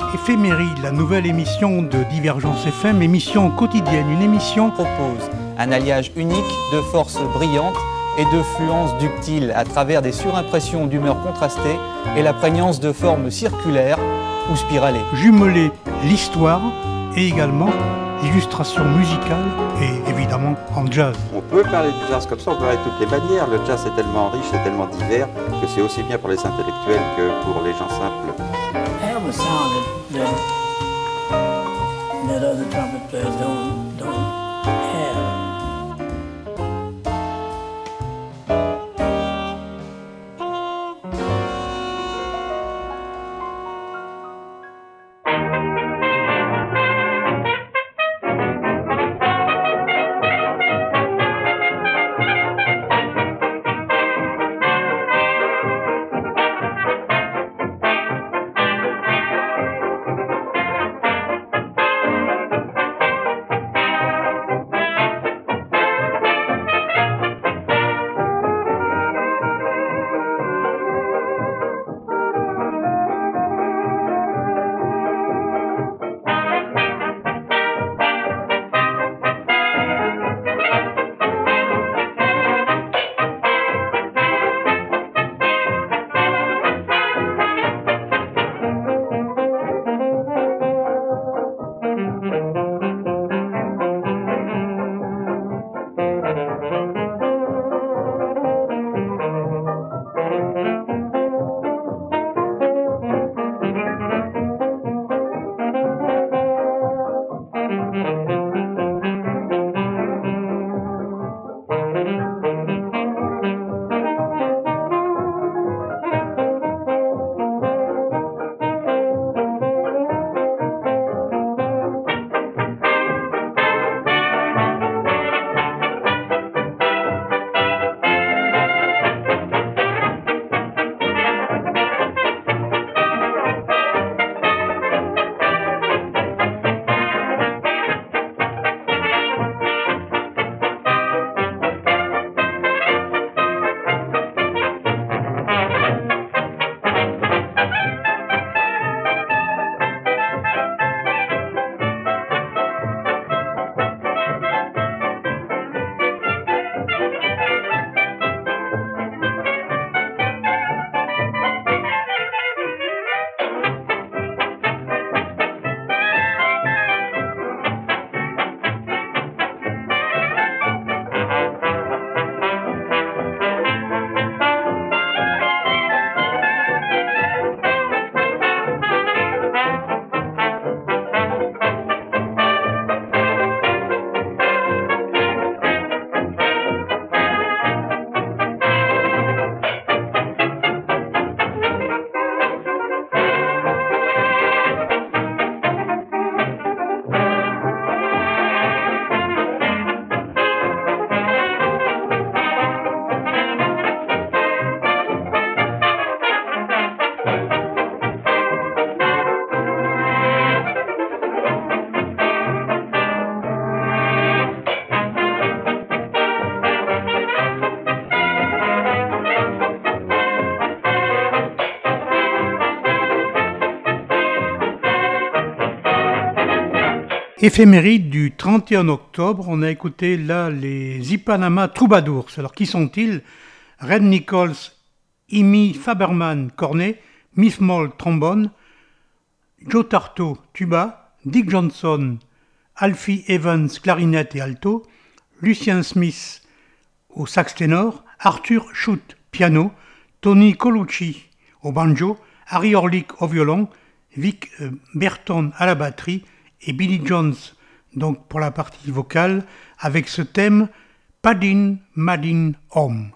Éphéméride, la nouvelle émission de Divergence FM, émission quotidienne, une émission propose un alliage unique de forces brillantes et de fluences ductiles à travers des surimpressions d'humeurs contrastées et la prégnance de formes circulaires ou spiralées. Jumeler l'histoire et également l'illustration musicale et évidemment en jazz. On peut parler du jazz comme ça, on peut parler de toutes les manières. Le jazz est tellement riche, c'est tellement divers que c'est aussi bien pour les intellectuels que pour les gens simples. I have a sound that other trumpet players don't have. Éphéméride du 31 octobre, on a écouté là les Ipanema Troubadours. Alors qui sont-ils? Red Nichols, Amy Faberman, cornet, Miss Moll, trombone, Joe Tarto, tuba, Dick Johnson, Alfie Evans, clarinette et alto, Lucien Smith au sax ténor, Arthur Schutt, piano, Tony Colucci au banjo, Harry Orlick au violon, Vic Berton à la batterie, et Billy Jones, donc pour la partie vocale, avec ce thème Paddin' Maddin' Home.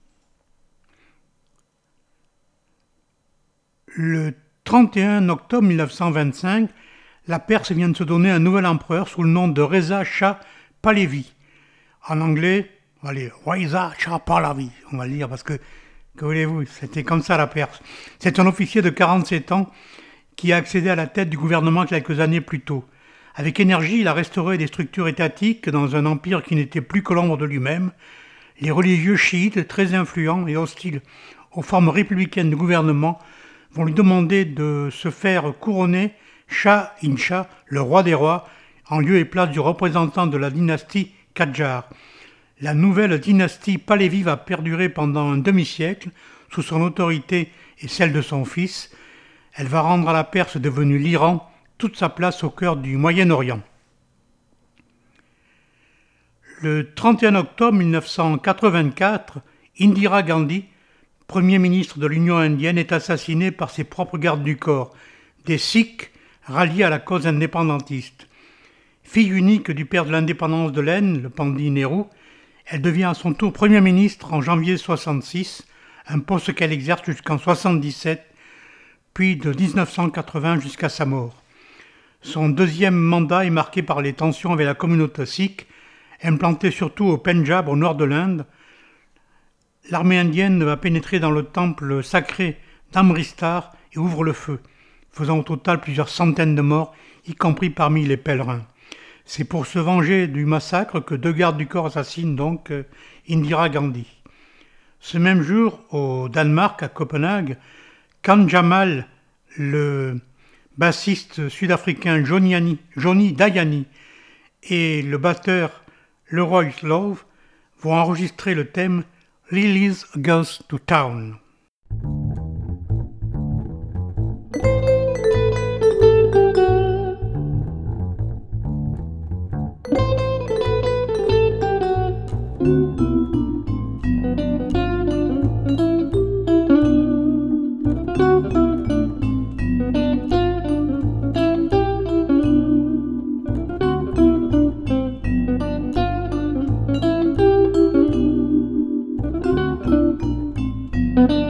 Le 31 octobre 1925, la Perse vient de se donner un nouvel empereur sous le nom de Reza Shah Pahlavi. En anglais, allez, Reza Shah Pahlavi, on va le dire parce que voulez-vous, c'était comme ça la Perse. C'est un officier de 47 ans qui a accédé à la tête du gouvernement quelques années plus tôt. Avec énergie, il a restauré des structures étatiques dans un empire qui n'était plus que l'ombre de lui-même. Les religieux chiites, très influents et hostiles aux formes républicaines du gouvernement, vont lui demander de se faire couronner Shah Inshah, le roi des rois, en lieu et place du représentant de la dynastie Kadjar. La nouvelle dynastie Pahlavi va perdurer pendant un demi-siècle sous son autorité et celle de son fils. Elle va rendre à la Perse devenue l'Iran toute sa place au cœur du Moyen-Orient. Le 31 octobre 1984, Indira Gandhi, Premier ministre de l'Union indienne, est assassinée par ses propres gardes du corps, des Sikhs ralliés à la cause indépendantiste. Fille unique du père de l'indépendance de l'Inde, le Pandit Nehru, elle devient à son tour Premier ministre en janvier 1966, un poste qu'elle exerce jusqu'en 1977, puis de 1980 jusqu'à sa mort. Son deuxième mandat est marqué par les tensions avec la communauté sikh, implantée surtout au Pendjab, au nord de l'Inde. L'armée indienne va pénétrer dans le temple sacré d'Amristar et ouvre le feu, faisant au total plusieurs centaines de morts, y compris parmi les pèlerins. C'est pour se venger du massacre que 2 gardes du corps assassinent donc Indira Gandhi. Ce même jour, au Danemark, à Copenhague, Khan Jamal, le bassiste sud-africain Johnny Dayani et le batteur Leroy Love vont enregistrer le thème Lilies Goes to Town. Thank you.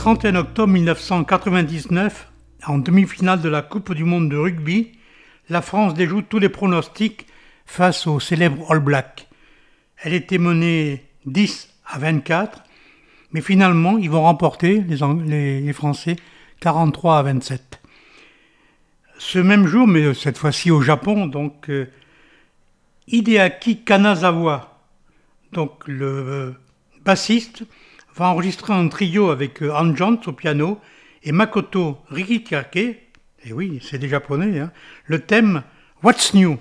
31 octobre 1999, en demi-finale de la Coupe du monde de rugby, la France déjoue tous les pronostics face au célèbre All Black. Elle était menée 10-24, mais finalement, ils vont remporter, les Français, 43-27. Ce même jour, mais cette fois-ci au Japon, donc Hideaki Kanazawa, donc le bassiste, va enregistrer un trio avec Ann Jones au piano et Makoto Rikikake, et oui, c'est des japonais, hein, le thème What's New?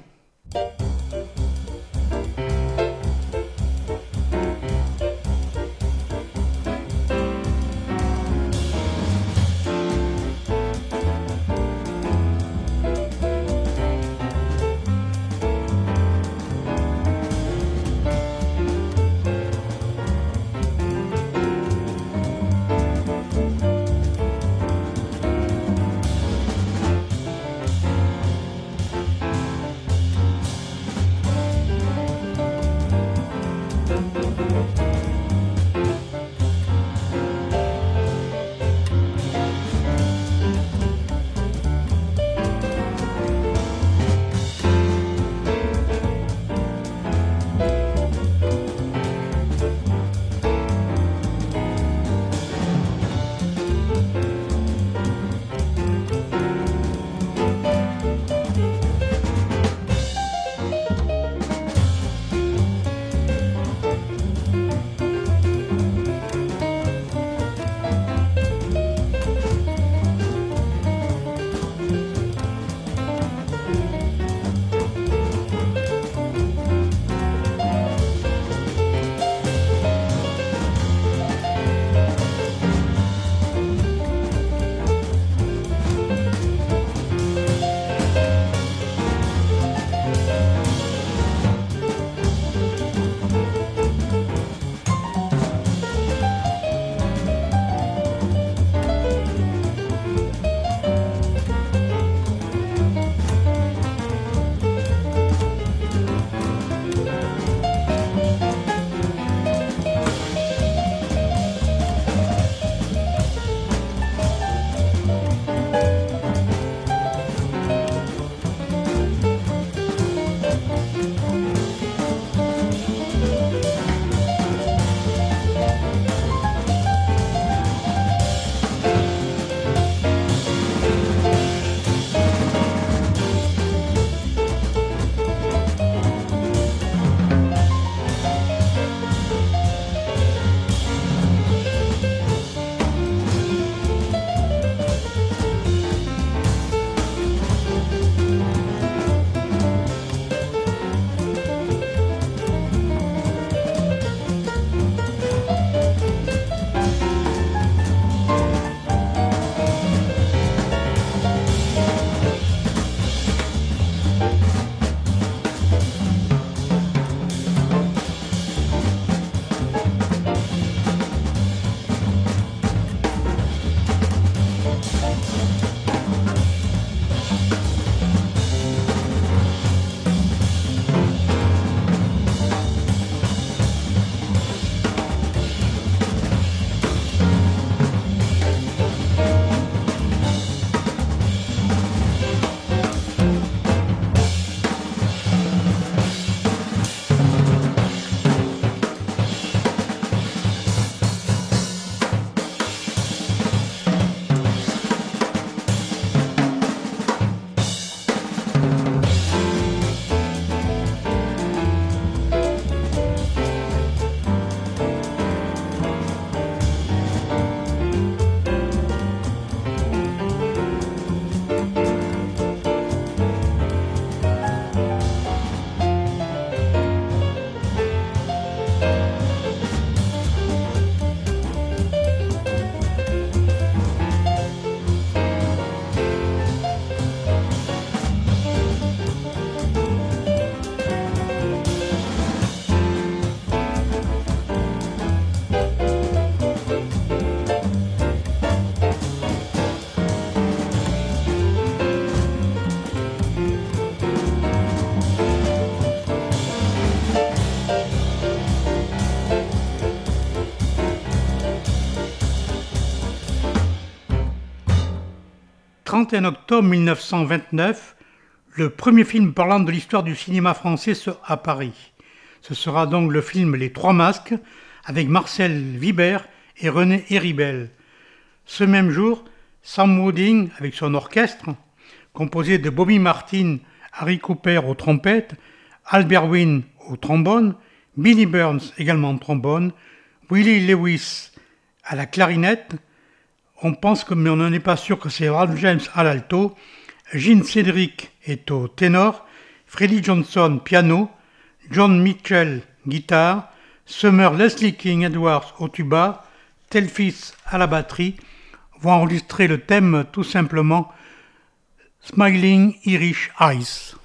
31 octobre 1929, le premier film parlant de l'histoire du cinéma français sort à Paris. Ce sera donc le film Les Trois Masques avec Marcel Vibert et René Héribel. Ce même jour, Sam Wooding avec son orchestre, composé de Bobby Martin, Harry Cooper aux trompettes, Albert Wynne au trombone, Billy Burns également au trombone, Willie Lewis à la clarinette, on pense que, mais on n'en est pas sûr que c'est Ralph James à l'alto, Gene Cedric est au ténor, Freddie Johnson piano, John Mitchell guitare, Summer Leslie King Edwards au tuba, Telfis à la batterie, vont enregistrer le thème tout simplement Smiling Irish Eyes.